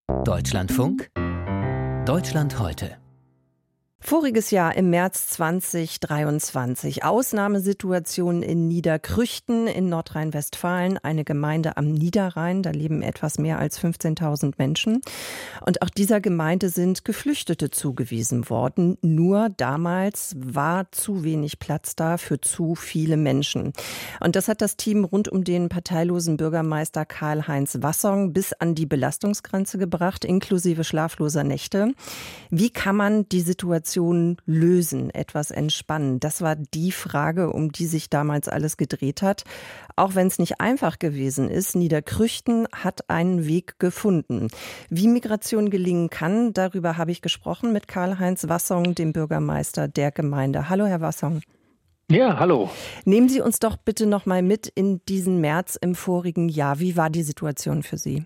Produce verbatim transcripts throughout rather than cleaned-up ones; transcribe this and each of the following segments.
Deutschlandfunk Deutschland heute. Voriges Jahr im März zweitausenddreiundzwanzig. Ausnahmesituation in Niederkrüchten in Nordrhein-Westfalen, eine Gemeinde am Niederrhein. Da leben etwas mehr als fünfzehntausend Menschen. Und auch dieser Gemeinde sind Geflüchtete zugewiesen worden. Nur damals war zu wenig Platz da für zu viele Menschen. Und das hat das Team rund um den parteilosen Bürgermeister Karl-Heinz Wassong bis an die Belastungsgrenze gebracht, inklusive schlafloser Nächte. Wie kann man die Situation lösen, etwas entspannen? Das war die Frage, um die sich damals alles gedreht hat. Auch wenn es nicht einfach gewesen ist, Niederkrüchten hat einen Weg gefunden. Wie Migration gelingen kann, darüber habe ich gesprochen mit Karl-Heinz Wassong, dem Bürgermeister der Gemeinde. Hallo, Herr Wassong. Ja, hallo. Nehmen Sie uns doch bitte noch mal mit in diesen März im vorigen Jahr. Wie war die Situation für Sie?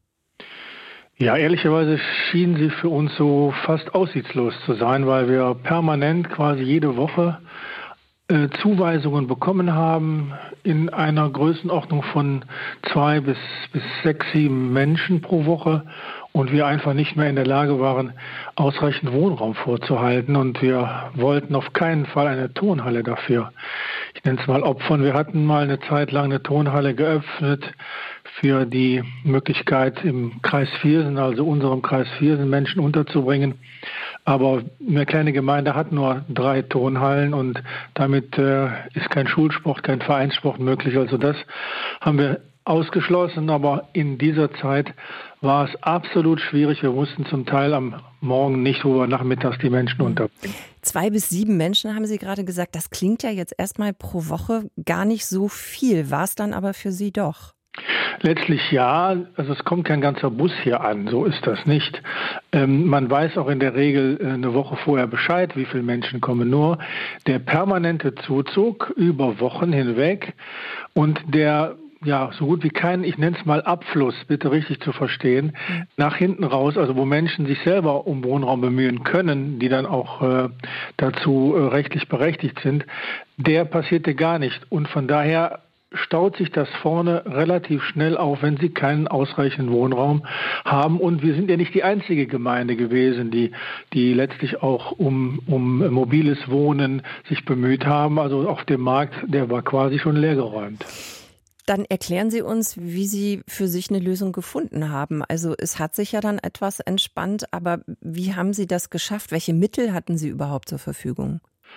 Ja, ehrlicherweise schien sie für uns so fast aussichtslos zu sein, weil wir permanent quasi jede Woche äh, Zuweisungen bekommen haben in einer Größenordnung von zwei bis, bis sechs, sieben Menschen pro Woche und wir einfach nicht mehr in der Lage waren, ausreichend Wohnraum vorzuhalten und wir wollten auf keinen Fall eine Turnhalle dafür. Ich nenne es mal opfern. Wir hatten mal eine Zeit lang eine Turnhalle geöffnet für die Möglichkeit im Kreis Viersen, also unserem Kreis Viersen, Menschen unterzubringen. Aber eine kleine Gemeinde hat nur drei Turnhallen und damit äh, ist kein Schulsport, kein Vereinssport möglich. Also das haben wir ausgeschlossen, aber in dieser Zeit war es absolut schwierig. Wir wussten zum Teil am Morgen nicht, wo wir nachmittags die Menschen unterbringen. Zwei bis sieben Menschen, haben Sie gerade gesagt. Das klingt ja jetzt erstmal pro Woche gar nicht so viel. War es dann aber für Sie doch? Letztlich ja, also es kommt kein ganzer Bus hier an, so ist das nicht. Ähm, man weiß auch in der Regel äh, eine Woche vorher Bescheid, wie viele Menschen kommen. Nur der permanente Zuzug über Wochen hinweg und der ja, so gut wie kein, ich nenne es mal Abfluss, bitte richtig zu verstehen, mhm. nach hinten raus, also wo Menschen sich selber um Wohnraum bemühen können, die dann auch äh, dazu äh, rechtlich berechtigt sind, der passierte gar nicht. Und von daher staut sich das vorne relativ schnell auf, wenn sie keinen ausreichenden Wohnraum haben. Und wir sind ja nicht die einzige Gemeinde gewesen, die, die letztlich auch um, um mobiles Wohnen sich bemüht haben. Also auf dem Markt, der war quasi schon leergeräumt. Dann erklären Sie uns, wie Sie für sich eine Lösung gefunden haben. Also es hat sich ja dann etwas entspannt, aber wie haben Sie das geschafft? Welche Mittel hatten Sie überhaupt zur Verfügung?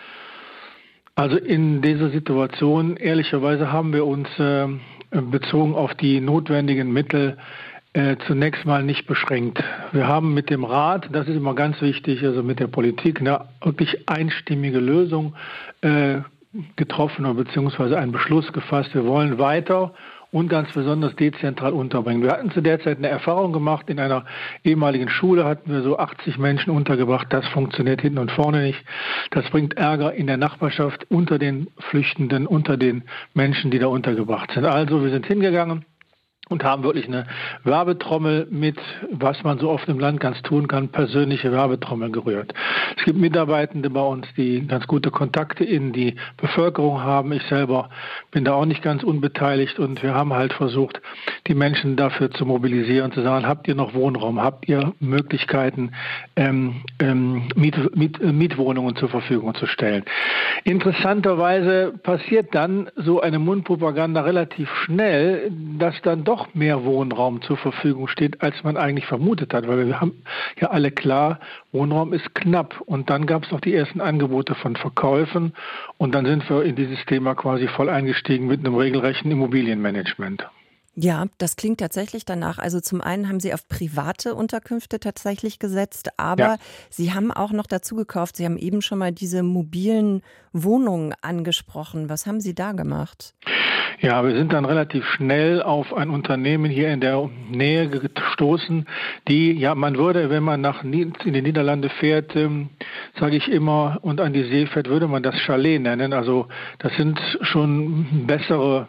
Also in dieser Situation, ehrlicherweise, haben wir uns äh, bezogen auf die notwendigen Mittel äh, zunächst mal nicht beschränkt. Wir haben mit dem Rat, das ist immer ganz wichtig, also mit der Politik, eine wirklich einstimmige Lösung äh, getroffen oder beziehungsweise einen Beschluss gefasst. Wir wollen weiter und ganz besonders dezentral unterbringen. Wir hatten zu der Zeit eine Erfahrung gemacht. In einer ehemaligen Schule hatten wir so achtzig Menschen untergebracht. Das funktioniert hinten und vorne nicht. Das bringt Ärger in der Nachbarschaft unter den Flüchtenden, unter den Menschen, die da untergebracht sind. Also wir sind hingegangen und haben wirklich eine Werbetrommel mit, was man so oft im Land ganz tun kann, persönliche Werbetrommel gerührt. Es gibt Mitarbeitende bei uns, die ganz gute Kontakte in die Bevölkerung haben. Ich selber bin da auch nicht ganz unbeteiligt und wir haben halt versucht, die Menschen dafür zu mobilisieren, zu sagen, habt ihr noch Wohnraum, habt ihr Möglichkeiten, ähm, ähm, Miet, Miet, Mietwohnungen zur Verfügung zu stellen. Interessanterweise passiert dann so eine Mundpropaganda relativ schnell, dass dann doch mehr Wohnraum zur Verfügung steht, als man eigentlich vermutet hat, weil wir haben ja alle klar, Wohnraum ist knapp und dann gab es noch die ersten Angebote von Verkäufen und dann sind wir in dieses Thema quasi voll eingestiegen mit einem regelrechten Immobilienmanagement. Ja, das klingt tatsächlich danach. Also zum einen haben Sie auf private Unterkünfte tatsächlich gesetzt, aber ja. Sie haben auch noch dazu gekauft. Sie haben eben schon mal diese mobilen Wohnungen angesprochen. Was haben Sie da gemacht? Ja, wir sind dann relativ schnell auf ein Unternehmen hier in der Nähe gestoßen, die, ja, man würde, wenn man nach in die Niederlande fährt, ähm, sage ich immer, und an die See fährt, würde man das Chalet nennen. Also das sind schon bessere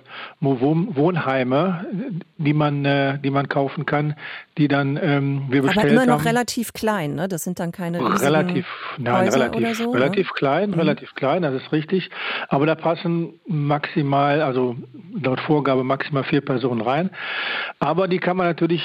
Wohnheime, die man, äh, die man kaufen kann, die dann ähm, wir bestellt haben. Aber immer noch haben. relativ klein, ne? Das sind dann keine riesigen relativ, nein, Häuser relativ, oder so, relativ ne? klein, Mhm. relativ klein, das ist richtig. Aber da passen maximal, also laut Vorgabe maximal vier Personen rein. Aber die kann man natürlich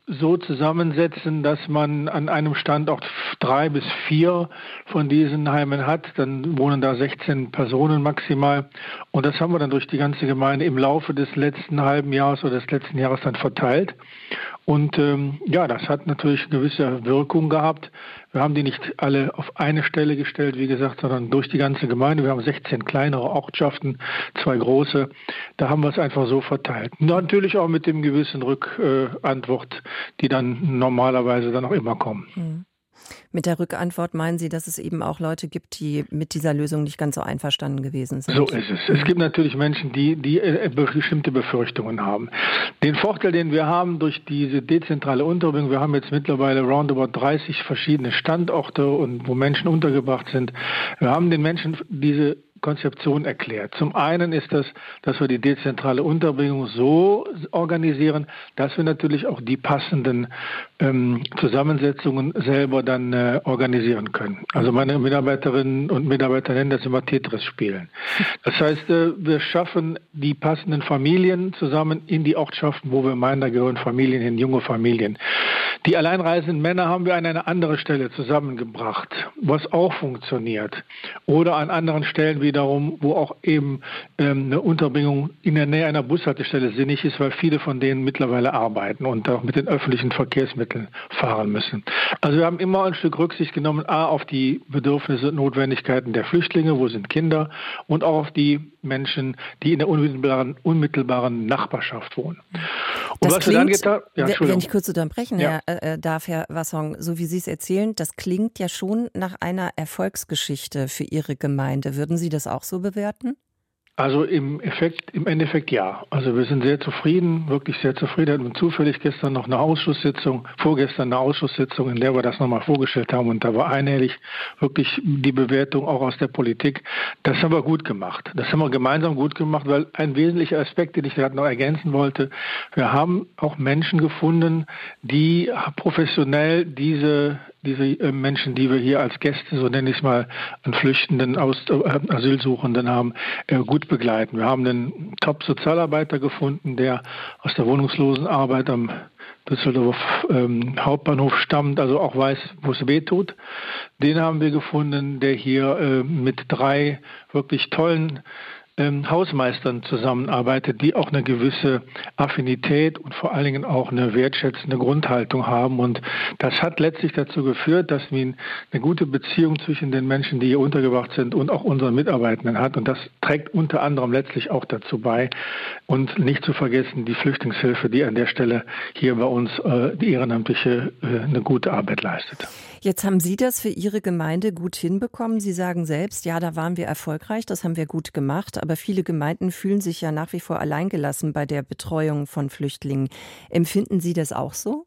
so zusammensetzen, dass man an einem Standort drei bis vier von diesen Heimen hat. Dann wohnen da sechzehn Personen maximal. Und das haben wir dann durch die ganze Gemeinde im Laufe des letzten halben Jahres oder des letzten Jahres dann verteilt. Und ähm, ja, das hat natürlich eine gewisse Wirkung gehabt. Wir haben die nicht alle auf eine Stelle gestellt, wie gesagt, sondern durch die ganze Gemeinde. Wir haben sechzehn kleinere Ortschaften, zwei große. Da haben wir es einfach so verteilt. Natürlich auch mit dem gewissen Rückantwort, die dann normalerweise dann auch immer kommen. Mhm. Mit der Rückantwort meinen Sie, dass es eben auch Leute gibt, die mit dieser Lösung nicht ganz so einverstanden gewesen sind? So ist es. Es gibt natürlich Menschen, die, die bestimmte Befürchtungen haben. Den Vorteil, den wir haben durch diese dezentrale Unterbringung, wir haben jetzt mittlerweile roundabout dreißig verschiedene Standorte, und wo Menschen untergebracht sind. Wir haben den Menschen diese Konzeption erklärt. Zum einen ist das, dass wir die dezentrale Unterbringung so organisieren, dass wir natürlich auch die passenden ähm, Zusammensetzungen selber dann äh, organisieren können. Also meine Mitarbeiterinnen und Mitarbeiter nennen das immer Tetris spielen. Das heißt, äh, wir schaffen die passenden Familien zusammen in die Ortschaften, wo wir meinen, da gehören Familien hin, junge Familien. Die alleinreisenden Männer haben wir an eine andere Stelle zusammengebracht, was auch funktioniert. Oder an anderen Stellen wiederum, wo auch eben ähm, eine Unterbringung in der Nähe einer Bushaltestelle sinnig ist, weil viele von denen mittlerweile arbeiten und auch mit den öffentlichen Verkehrsmitteln fahren müssen. Also wir haben immer ein Stück Rücksicht genommen, a, auf die Bedürfnisse und Notwendigkeiten der Flüchtlinge, wo sind Kinder, und auch auf die Menschen, die in der unmittelbaren, unmittelbaren Nachbarschaft wohnen. Und das was klingt, wir dann getan, ja, wenn ich kurz unterbrechen ja. Herr, äh, darf, Herr Wassong, so wie Sie es erzählen, das klingt ja schon nach einer Erfolgsgeschichte für Ihre Gemeinde. Würden Sie das auch so bewerten? Also im Effekt, im Endeffekt ja. Also wir sind sehr zufrieden, wirklich sehr zufrieden. Wir hatten zufällig gestern noch eine Ausschusssitzung, vorgestern eine Ausschusssitzung, in der wir das nochmal vorgestellt haben, und da war einhellig wirklich die Bewertung auch aus der Politik. Das haben wir gut gemacht. Das haben wir gemeinsam gut gemacht, weil ein wesentlicher Aspekt, den ich gerade noch ergänzen wollte, wir haben auch Menschen gefunden, die professionell diese diese Menschen, die wir hier als Gäste, so nenne ich es mal, an Flüchtenden, aus, äh, Asylsuchenden haben, äh, gut begleiten. Wir haben einen Top-Sozialarbeiter gefunden, der aus der Wohnungslosenarbeit am Düsseldorf ähm, Hauptbahnhof stammt, also auch weiß, wo es weh tut. Den haben wir gefunden, der hier äh, mit drei wirklich tollen Hausmeistern zusammenarbeitet, die auch eine gewisse Affinität und vor allen Dingen auch eine wertschätzende Grundhaltung haben. Und das hat letztlich dazu geführt, dass man eine gute Beziehung zwischen den Menschen, die hier untergebracht sind, und auch unseren Mitarbeitenden hat. Und das trägt unter anderem letztlich auch dazu bei. Und nicht zu vergessen die Flüchtlingshilfe, die an der Stelle hier bei uns äh, die ehrenamtliche äh, eine gute Arbeit leistet. Jetzt haben Sie das für Ihre Gemeinde gut hinbekommen. Sie sagen selbst, ja, da waren wir erfolgreich, das haben wir gut gemacht. Aber viele Gemeinden fühlen sich ja nach wie vor alleingelassen bei der Betreuung von Flüchtlingen. Empfinden Sie das auch so?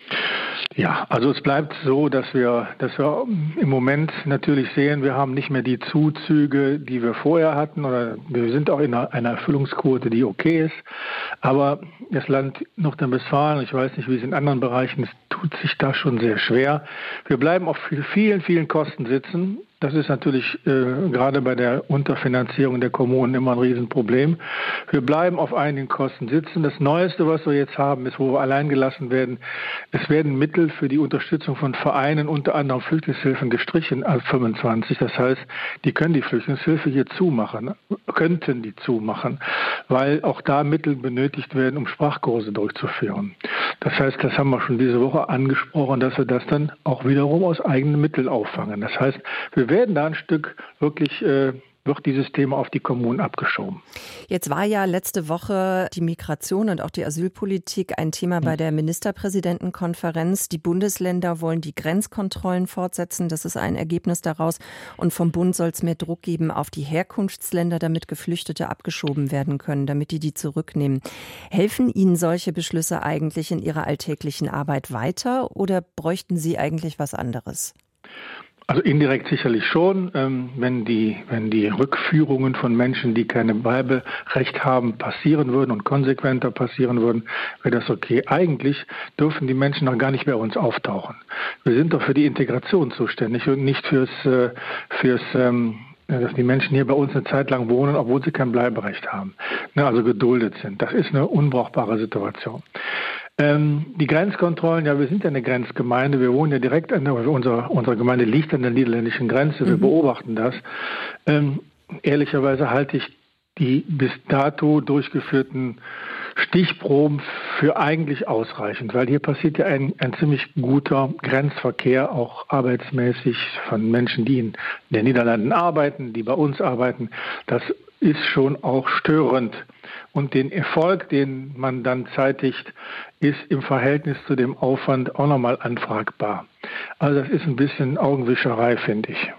Ja, also es bleibt so, dass wir, dass wir im Moment natürlich sehen, wir haben nicht mehr die Zuzüge, die wir vorher hatten, oder wir sind auch in einer, einer Erfüllungsquote, die okay ist. Aber das Land Nordrhein-Westfalen, ich weiß nicht, wie es in anderen Bereichen ist, tut sich da schon sehr schwer. Wir bleiben auf vielen, vielen Kosten sitzen. Das ist natürlich äh, gerade bei der Unterfinanzierung der Kommunen immer ein Riesenproblem. Wir bleiben auf einigen Kosten sitzen. Das Neueste, was wir jetzt haben, ist, wo wir allein gelassen werden, es werden Mittel für die Unterstützung von Vereinen, unter anderem Flüchtlingshilfen, gestrichen als fünfundzwanzig. Das heißt, die können die Flüchtlingshilfe hier zumachen, könnten die zumachen, weil auch da Mittel benötigt werden, um Sprachkurse durchzuführen. Das heißt, das haben wir schon diese Woche angesprochen, dass wir das dann auch wiederum aus eigenen Mitteln auffangen. Das heißt, wir werden da ein Stück wirklich, äh, wird dieses Thema auf die Kommunen abgeschoben. Jetzt war ja letzte Woche die Migration und auch die Asylpolitik ein Thema bei der Ministerpräsidentenkonferenz. Die Bundesländer wollen die Grenzkontrollen fortsetzen. Das ist ein Ergebnis daraus. Und vom Bund soll es mehr Druck geben auf die Herkunftsländer, damit Geflüchtete abgeschoben werden können, damit die die zurücknehmen. Helfen Ihnen solche Beschlüsse eigentlich in Ihrer alltäglichen Arbeit weiter oder bräuchten Sie eigentlich was anderes? Also indirekt sicherlich schon. Ähm, wenn die, wenn die Rückführungen von Menschen, die kein Bleiberecht haben, passieren würden und konsequenter passieren würden, wäre das okay. Eigentlich dürfen die Menschen noch gar nicht bei uns auftauchen. Wir sind doch für die Integration zuständig und nicht fürs, äh, fürs ähm, dass die Menschen hier bei uns eine Zeit lang wohnen, obwohl sie kein Bleiberecht haben, ne, also geduldet sind. Das ist eine unbrauchbare Situation. Ähm, die Grenzkontrollen, ja, wir sind ja eine Grenzgemeinde, wir wohnen ja direkt an der, unsere, unsere Gemeinde liegt an der niederländischen Grenze, wir mhm. beobachten das. Ähm, ehrlicherweise halte ich die bis dato durchgeführten Stichproben für eigentlich ausreichend, weil hier passiert ja ein, ein ziemlich guter Grenzverkehr, auch arbeitsmäßig von Menschen, die in den Niederlanden arbeiten, die bei uns arbeiten. Das ist schon auch störend. Und den Erfolg, den man dann zeitigt, ist im Verhältnis zu dem Aufwand auch nochmal anfragbar. Also das ist ein bisschen Augenwischerei, finde ich.